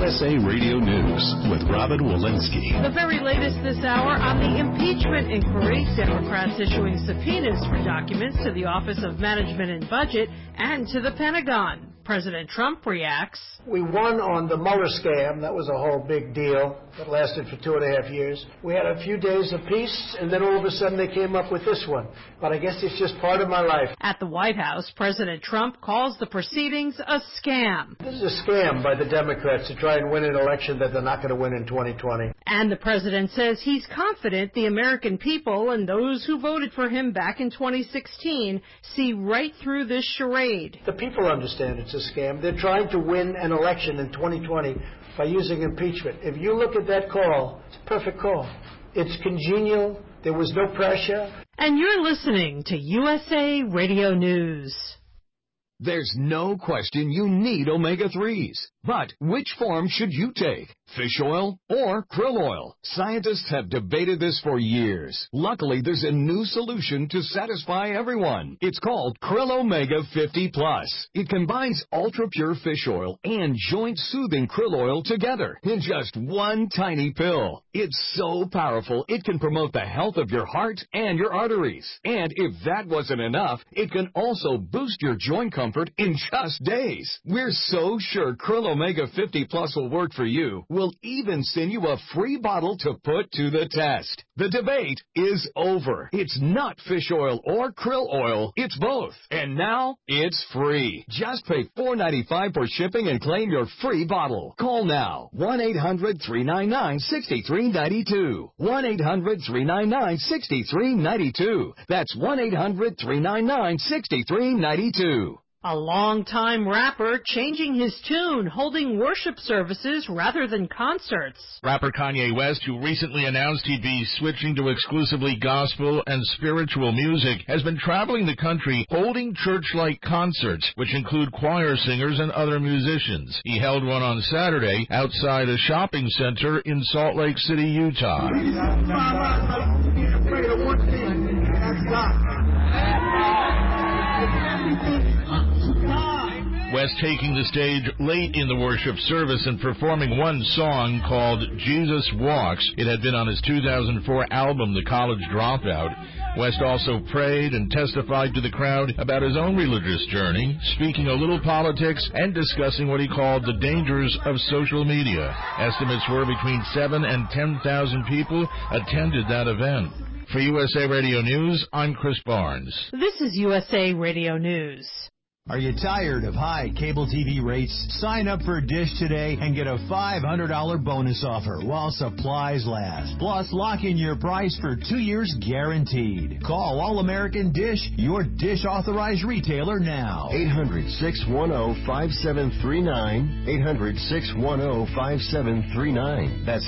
USA Radio News with Robin Walensky. The very latest this hour on the impeachment inquiry. Democrats issuing subpoenas for documents to the Office of Management and Budget and to the Pentagon. President Trump reacts. We won on the Mueller scam. That was a whole big deal that lasted for 2.5 years. We had a few days of peace, and then all of a sudden they came up with this one. But I guess it's just part of my life. At the White House, President Trump calls the proceedings a scam. This is a scam by the Democrats to try and win an election that they're not going to win in 2020. And the president says he's confident the American people and those who voted for him back in 2016 see right through this charade. The people understand it's a scam. They're trying to win an election in 2020 by using impeachment. If you look at that call, it's a perfect call. It's congenial. There was no pressure. And you're listening to USA Radio News. There's no question you need omega-3s. But which form should you take? Fish oil or krill oil? Scientists have debated this for years. Luckily, there's a new solution to satisfy everyone. It's called Krill Omega 50 Plus. It combines ultra-pure fish oil and joint-soothing krill oil together in just one tiny pill. It's so powerful, it can promote the health of your heart and your arteries. And if that wasn't enough, it can also boost your joint comfort in just days. We're so sure Krill Omega 50 Plus will work for you. We'll even send you a free bottle to put to the test. The debate is over. It's not fish oil or krill oil. It's both. And now it's free. Just pay $4.95 for shipping and claim your free bottle. Call now. 1-800-399-6392. 1-800-399-6392. That's 1-800-399-6392. A long-time rapper changing his tune, holding worship services rather than concerts. Rapper Kanye West, who recently announced he'd be switching to exclusively gospel and spiritual music, has been traveling the country holding church-like concerts, which include choir singers and other musicians. He held one on Saturday outside a shopping center in Salt Lake City, Utah. West taking the stage late in the worship service and performing one song called Jesus Walks. It had been on his 2004 album, The College Dropout. West also prayed and testified to the crowd about his own religious journey, speaking a little politics and discussing what he called the dangers of social media. Estimates were between 7,000 and 10,000 people attended that event. For USA Radio News, I'm Chris Barnes. This is USA Radio News. Are you tired of high cable TV rates? Sign up for Dish today and get a $500 bonus offer while supplies last. Plus, lock in your price for 2 years guaranteed. Call All-American Dish, your Dish authorized retailer now. 800-610-5739. 800-610-5739. That's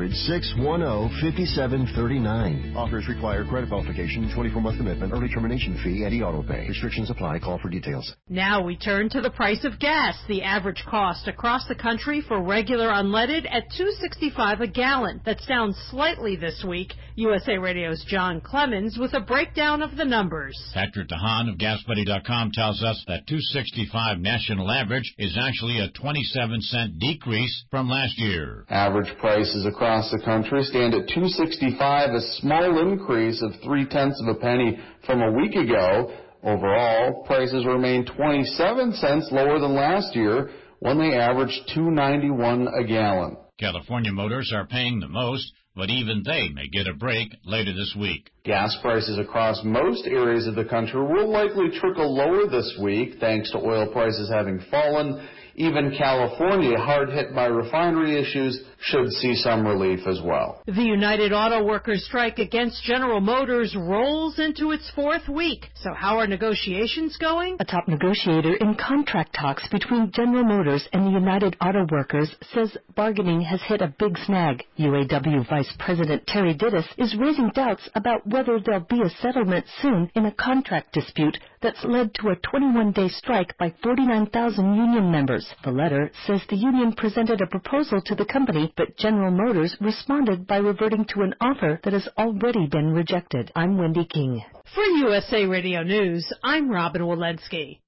800-610-5739. Offers require credit qualification, 24-month commitment, early termination fee, and e-auto pay. Restrictions apply. Call for details. Now we turn to the price of gas. The average cost across the country for regular unleaded at $2.65 a gallon. That's down slightly this week. USA Radio's John Clemens with a breakdown of the numbers. Patrick DeHaan of GasBuddy.com tells us that $2.65 national average is actually a 27-cent decrease from last year. Average prices across the country stand at $2.65, a small increase of 0.3 of a penny from a week ago. Overall, prices remain 27 cents lower than last year when they averaged $2.91 a gallon. California motors are paying the most, but even they may get a break later this week. Gas prices across most areas of the country will likely trickle lower this week thanks to oil prices having fallen. Even California, hard hit by refinery issues, should see some relief as well. The United Auto Workers strike against General Motors rolls into its fourth week. So how are negotiations going? A top negotiator in contract talks between General Motors and the United Auto Workers says bargaining has hit a big snag. UAW Vice President Terry Dittus is raising doubts about whether there'll be a settlement soon in a contract dispute that's led to a 21-day strike by 49,000 union members. The letter says the union presented a proposal to the company, but General Motors responded by reverting to an offer that has already been rejected. I'm Wendy King. For USA Radio News, I'm Robin Walensky.